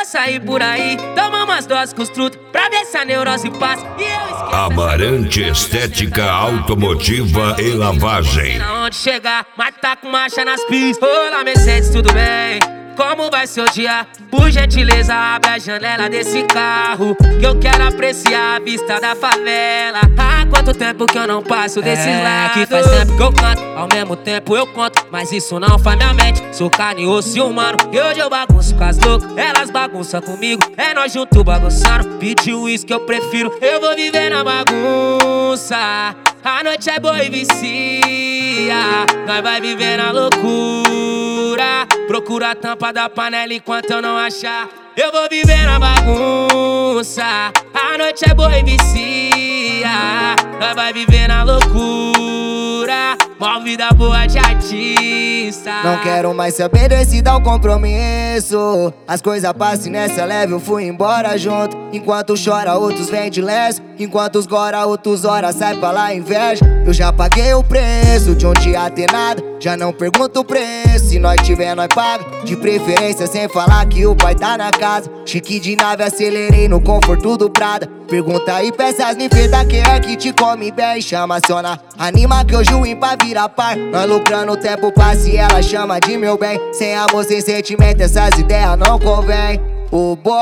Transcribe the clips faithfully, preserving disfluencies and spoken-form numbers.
sair por aí, toma umas doses com os trutos, pra ver se a neurose passa. E eu esqueço. Amarante Estética Automotiva e Lavagem. Onde chegar, mas tá com marcha nas pistas. Olá, Mercedes, tudo bem? Como vai seu dia? Por gentileza, abre a janela desse carro, que eu quero apreciar a vista da favela. Há quanto tempo que eu não passo desses é, lados? Que faz tempo que eu canto, ao mesmo tempo eu conto, mas isso não faz minha mente. Sou carne e osso humano, e hoje eu bagunço com as loucas, elas bagunçam comigo, é nós juntos bagunçando. Pedi o uísque que eu prefiro, eu vou viver na bagunça. A noite é boa e vicia, nós vai viver na loucura. Procura a tampa da panela enquanto eu não achar, eu vou viver na bagunça. A noite é boa e vicia, nós vai viver na loucura. Mó vida boa de artista. Não quero mais saber desse tal compromisso. As coisas passam nessa leve, eu fui embora junto. Enquanto chora, outros vêm de leso. Enquanto os gora, outros horas sai pra lá inveja. Eu já paguei o preço de um dia ter nada, já não pergunto o preço. Se nós tiver, nós paga. De preferência sem falar que o pai tá na casa. Chique de nave, acelerei no conforto do Prada. Pergunta aí, peças me fez quem é que te come bem. Chama aciona, anima que hoje o ímpar vira par. Nós lucrando o tempo passa e ela chama de meu bem. Sem amor, sem sentimento, essas ideias não convém. O boy,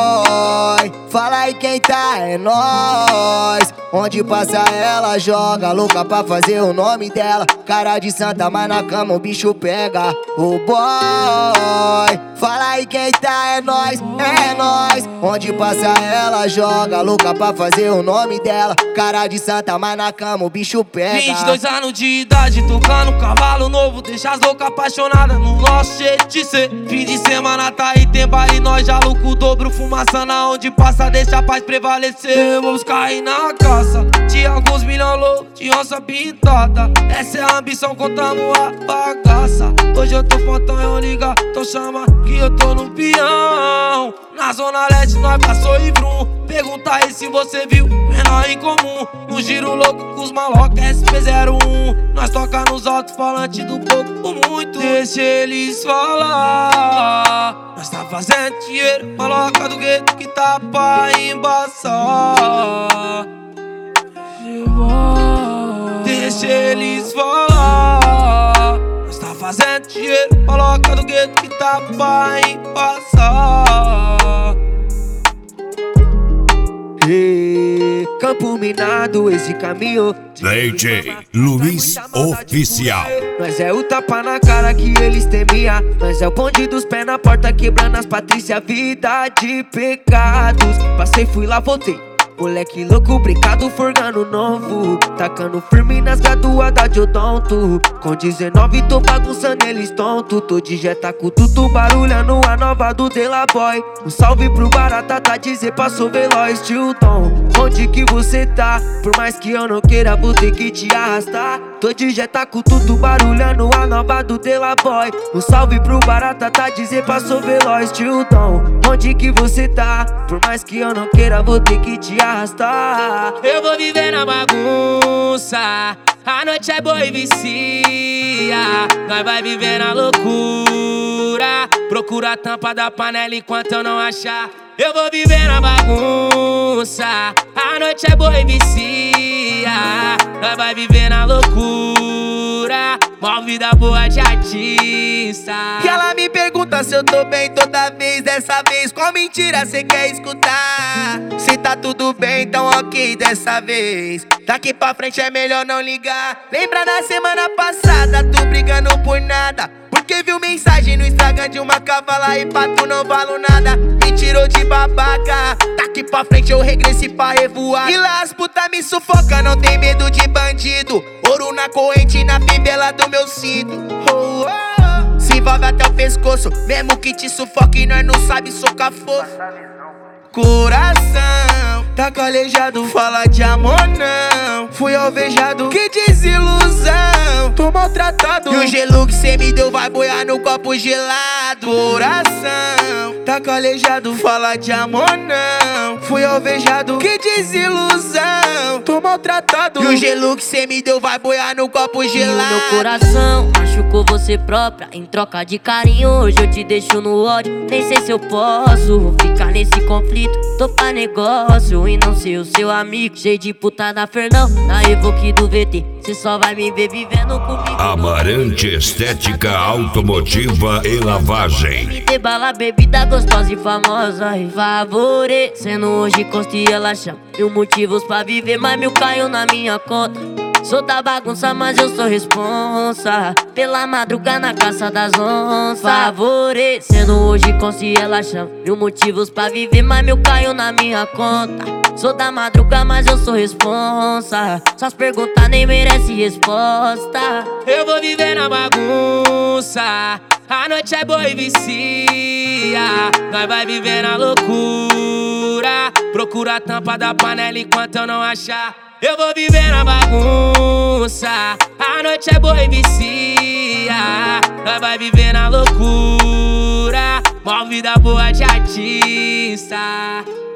fala aí quem tá, é nós. Onde passa ela joga, louca pra fazer o nome dela. Cara de santa, mas na cama o bicho pega. O boy, fala aí quem tá, é nós, é nós. Onde passa ela joga, louca pra fazer o nome dela. Cara de santa, mas na cama o bicho pega. Vinte e dois anos de idade, tocando cavalo novo. Deixa as loucas apaixonadas no nosso jeito de ser. Fim de semana tá aí, tem baile, nós já louco o dobro. Fumaça na onde passa, deixa a paz prevalecer. Vamos cair na caça de alguns milhões loucos, de onça pintada. Essa é a ambição, contamos a bagaça. Hoje eu tô fontão, eu liga, então chama que eu tô no peão. Na zona leste nós passou e vrum. Pergunta aí se você viu, menor em comum. No giro louco com os malocas S P zero um. Nós toca nos alto-falantes do pouco muito. Deixa eles falar. Nós tá fazendo dinheiro, maloca do gueto que tá pra embaçar. Deixa eles falar. Nós tá fazendo dinheiro, maloca do gueto que tá pra embaçar. Hey, campo minado, esse caminho. D J Luiz Oficial. Nós é o tapa na cara que eles temia. Nós é o bonde dos pés na porta, quebrando as Patrícia. Vida de pecados. Passei, fui lá, voltei. Moleque louco, brincado, forgando novo. Tacando firme nas graduadas de odonto. Com dezenove tô bagunçando eles tonto. Tô de jeta com tudo barulhando a nova do De La Boy. Um salve pro Barata, tá dizer passou veloz, Tilton. Onde que você tá? Por mais que eu não queira, vou ter que te arrastar. Tô de jeta com tudo barulhando a nova do De La Boy. Um salve pro Barata, tá dizer passou veloz, Tilton. Onde que você tá? Por mais que eu não queira, vou ter que te arrastar. Eu vou viver na bagunça. A noite é boa e vicia. Nós vai viver na loucura. Procura a tampa da panela enquanto eu não achar. Eu vou viver na bagunça. A noite é boa e vicia. Nós vai viver na loucura. Mó vida boa de artista. Que ela me pergunta se eu tô bem toda vez. Dessa vez, qual mentira cê quer escutar? Se tá tudo bem, então ok dessa vez. Daqui pra frente é melhor não ligar. Lembra na semana passada, tu brigando por nada. Porque viu mensagem no Instagram de uma cavala e pra tu não valo nada. Me tirou de babaca. Daqui pra frente eu regressei pra revoar. E lá as puta me sufoca, não tem medo de bandido. Ouro na corrente, na fivela do meu cinto. Oh, oh. Se envolve até o pescoço, mesmo que te sufoque, nós não sabe socar fogo. Coração tá calejado, fala de amor não. Fui alvejado, que desilusão. Tô maltratado, e o gelo que cê me deu vai boiar no copo gelado. Coração Tá calejado, fala de amor não. Fui alvejado, que desilusão. Tô maltratado, e o gelo que cê me deu vai boiar no copo gelado. E o meu coração machucou você própria. Em troca de carinho, hoje eu te deixo no ódio. Nem sei se eu posso ficar nesse conflito. Tô pra negócio e não ser o seu amigo. Cheio de putada Fernão, na Evoque do V T. Cê só vai me ver vivendo comigo. Amarante Estética Automotiva e Lavagem. Me dê bala, bebida gostosa e famosa e favorecendo hoje Costa e ela chama. Mil motivos pra viver, mas mil caiu na minha conta. Sou da bagunça, mas eu sou responsa. Pela madruga na caça das onças. Favorecendo hoje Costa e ela chama. Mil motivos pra viver, mas mil caiu na minha conta. Sou da madruga, mas eu sou responsa. Só as perguntas nem merece resposta. Eu vou viver na bagunça. A noite é boa e vicia. Nós vai viver na loucura. Procura a tampa da panela enquanto eu não achar. Eu vou viver na bagunça. A noite é boa e vicia. Nós vai viver na loucura. Mó vida boa de artista.